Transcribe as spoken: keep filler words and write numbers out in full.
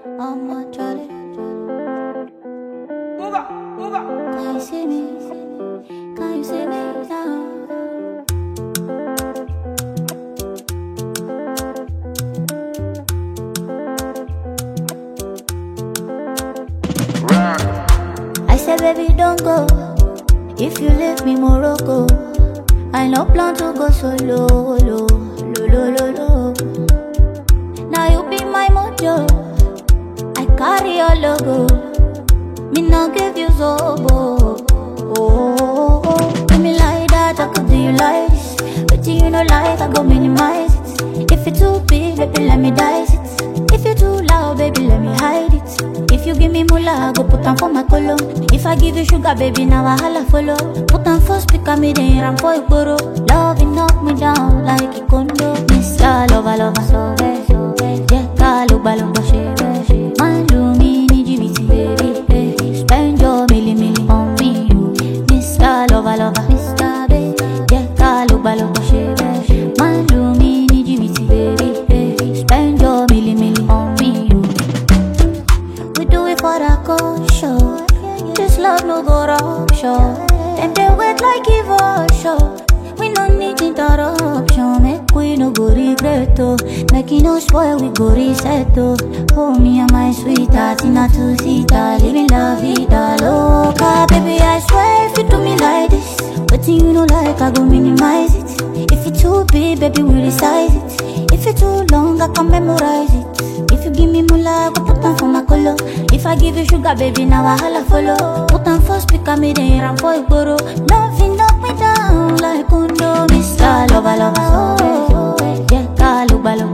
I'm a Charlie. Can you see me? Can you see me now? I said, baby, don't go. If you leave me, Morocco. I no plan to go solo, lo, lo, lo, lo, lo. Now you be my mojo. I carry your logo. Me no give you zobo. Oh, oh, oh. Give me like that, I could do you like this. But you know like, I go minimize it. If it's too big, baby, let me dice it. If you too loud, baby, let me hide it. If you give me moolah, I go put on for my color. If I give you sugar, baby, now I holla follow. Put on first, pick up me there and for you borrow. Love it knock me down like a condo. Mister Lover, lover, so bad, so bad. Jeka, loba, loba, shebe. Man, do me, need you, baby, baby. Spend your milli, milli on me, you. Mister Lover, lover, Mister Baby. Jeka, loba, loba, shebe. Man, do me, need you, baby, baby. Spend your milli, milli on me, you. We do it for the culture. This love no go rupture. Them they wait like evolution. We no need interruption. Make we no go regret oh. Make it no spoil we go reset oh. Oh me and my sweetheart in a two-seater, living la vida loca. Baby I swear if you do me like this, but you know like I go minimize it. If it's too big, baby we resize it. If it's too long, I can memorize it. If you give me moolah, I go put on for my color. If I give you sugar, baby, now I holla follow. Put on first, pick up me there and for you borrow. Loving knock me down like condo. Mister Lover, lover, so bad. Yeah, loba, loba.